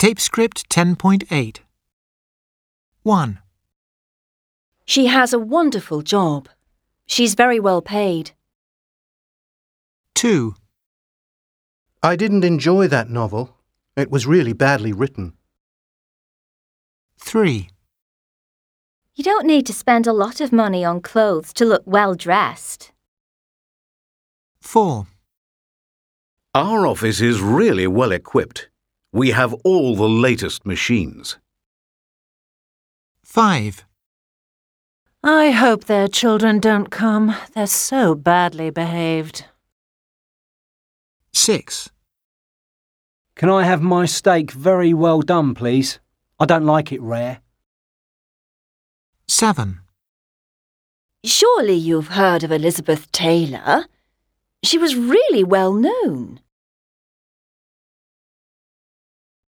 Tape script 10.8. 1, She has a wonderful job. She's very well paid. 2, I didn't enjoy that novel. It was really badly written. 3, You don't need to spend a lot of money on clothes to look well dressed. 4, Our office is really well equipped. We have all the latest machines. 5, I hope their children don't come. They're so badly behaved. 6, Can I have my steak very well done, please? I don't like it rare. 7, Surely you've heard of Elizabeth Taylor? She was really well known.